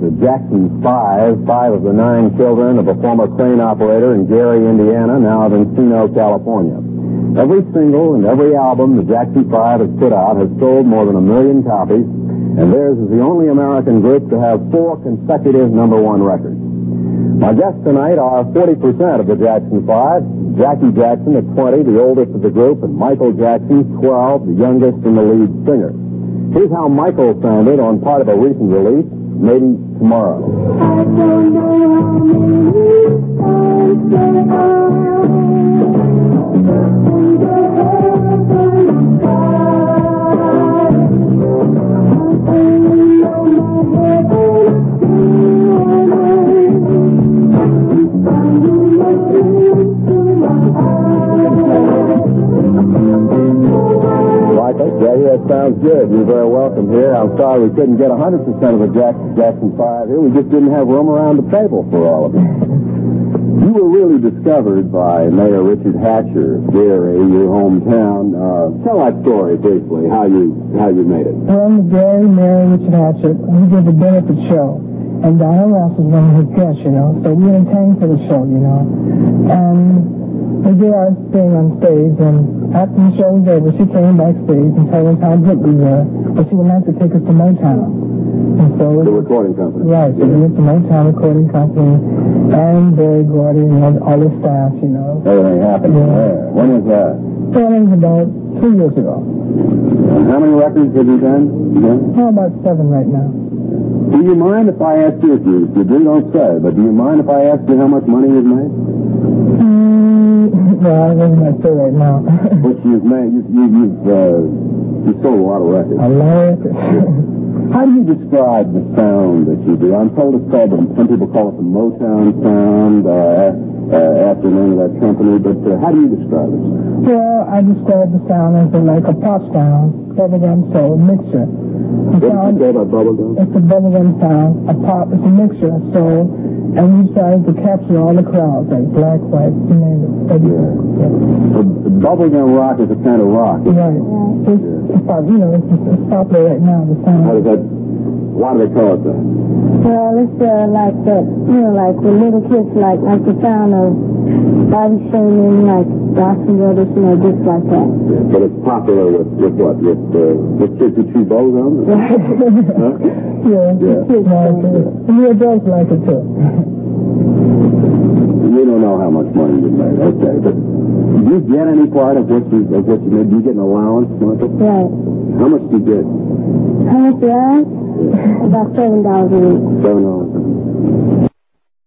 the Jackson 5 of the 9 children of a former crane operator in Gary, Indiana, now of Encino, California. Every single and every album the Jackson 5 has put out has sold more than 1 million copies, and theirs is the only American group to have 4 consecutive #1 records. My guests tonight are 40% of the Jackson 5, Jackie Jackson at 20, the oldest of the group, and Michael Jackson, 12, the youngest and the lead singer. Here's how Michael sounded on part of a recent release, Maybe Tomorrow. I don't know how many That sounds good. You're very welcome here. I'm sorry we couldn't get 100% of the Jackson 5 here. We just didn't have room around the table for all of it. You were really discovered by Mayor Richard Hatcher of Gary, your hometown. Tell that story briefly, how you made it. Well, in Gary, Mayor Richard Hatcher, he did the benefit show. And Diana Ross was one of his guests, so we entertained for the show, And we did our thing on stage, and after the show was over, she came backstage and told us how good we were, but she would like to take us to Motown. And so the recording company. Right, so we went to Motown Recording Company, and Barry Gordy and all the staff, Everything happened there. When was that? Well, it was about 2 years ago. How many records have you done? Oh, about 7 right now. Do you mind if I ask you, if you do, don't say, but do you mind if I ask you how much money you've made? Well, I wasn't going to say right now. But you've made, you've sold a lot of records. A lot of records. How do you describe the sound that you do? I'm told it's called, some people call it the Motown sound, after the name of that company, but how do you describe it? Well, I describe the sound as like a pop sound, bubblegum soul mixture. What do you say about bubblegum? It's a bubblegum sound, a pop, it's a mixture of soul, and we decided to capture all the crowds, like black, white, you name it. Bubblegum rock is a kind of rock. Right. It's popular right now, the sound. How does that, why do they call it that? Well, it's like that, like the little kids like the sound of Bobby Sherman, like Dawson Brothers, just like that. Yeah, but it's popular with what? With kids who chew bubblegum? Huh? Yeah. Kids like it. And the adults like it too. You don't know how much money you made, okay, but do you get any part of what you made? Do you get an allowance, Michael? Right. How much do you get? How much do I? About $7 a week. $7 a